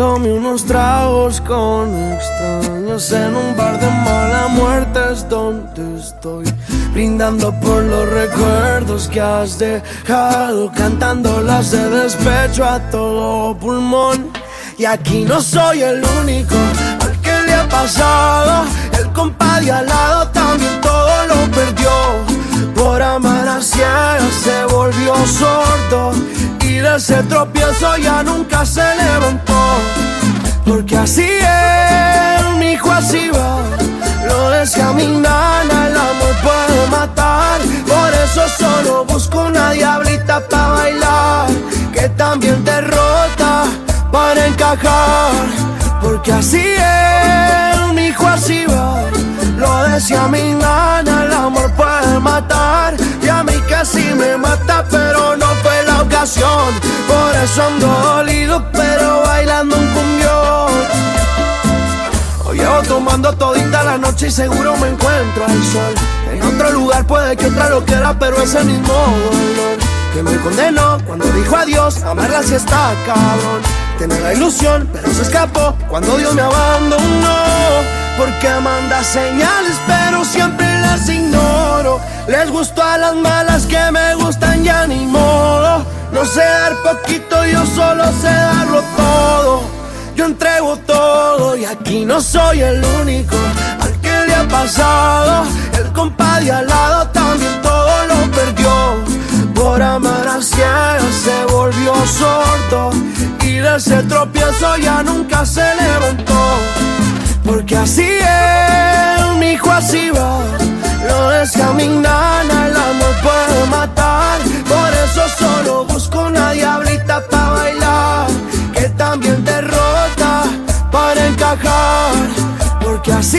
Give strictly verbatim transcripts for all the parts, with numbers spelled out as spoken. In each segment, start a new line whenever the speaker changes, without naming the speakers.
Tomándome unos tragos con extraños en un bar de mala muerte es donde estoy, brindando por los recuerdos que has dejado, cantándolas de despecho a todo pulmón. Y aquí no soy el único al que le ha pasado, el compa de al lado también todo lo perdió. Por amar a ciegas se volvió sordo y de ese tropiezo ya nunca se levantó. Porque así es, mijo, así va. Lo decía mi nana, el amor puede matar. Por eso solo busco una diablita pa' bailar, que también derrota para encajar. Porque así es, mijo, así va. Lo decía mi nana, el amor puede matar. Y a mí casi me mata, pero no fue la ocasión. Por eso ando dolido, pero bailando un cumbión. Hoy llevo tomando todita la noche y seguro me encuentro al sol. En otro lugar puede que otra lo quiera, pero ese mismo dolor que me condenó cuando dijo adiós, amarla si está cabrón. Tiene la ilusión, pero se escapó cuando Dios me abandonó. Porque manda señales, pero siempre las ignoro. Les gustó a las malas que me gustan, ya ni modo. No sé dar poquito, yo solo sé darlo todo. Yo entrego todo y aquí no soy el único al que le ha pasado. El compa de al lado también todo lo perdió. Por amar a ciegas se volvió sordo y de ese tropiezo ya nunca se levantó. Porque así es, mijo, así va. Lo decía mi nana, el amor puede matar. Por eso solo busco una diablita pa' bailar, que también derrota para encajar. Porque así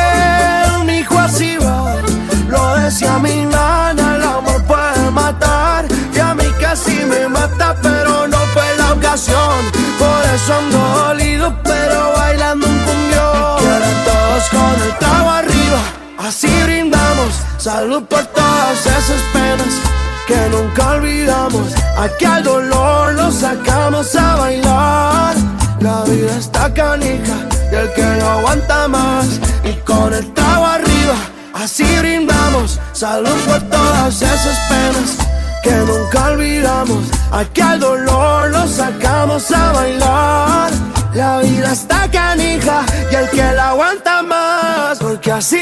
es, mijo, así va. Lo decía mi nana, el amor puede matar. Y a mí casi me mata, pero no fue la ocasión. Por eso ando dolido, pero bailando un cumbión. Quieren todos con el trago arriba, así brindamos. Salud por todas esas penas que nunca olvidamos. Aquí al dolor lo sacamos a bailar. La vida está canija y el que no aguanta más. Y con el trago arriba, así brindamos. Salud por todas esas penas que nunca olvidamos. Aquí al dolor lo sacamos a bailar. La vida está canija y el que la aguanta más. Porque así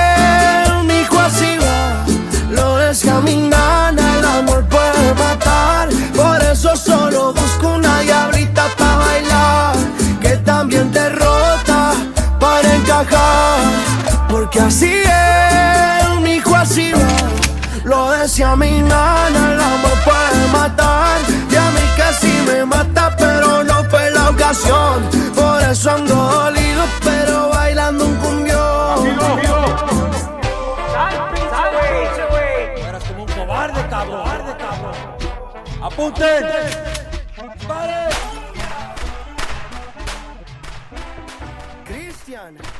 es, mijo, así va. Lo decía mi nana, el amor puede matar. Por eso solo busco una diablita pa' bailar, que también derrota para encajar. Porque así es, mijo, así va. Lo decía mi nana, el amor puede matar. Y a mí casi me mata, pero no fue la ocasión. Por eso ando dolido, pero bailando un cumbión.
Eras como un cobarde, cabrón. ¡Apunten! ¡Pare!
Cristian.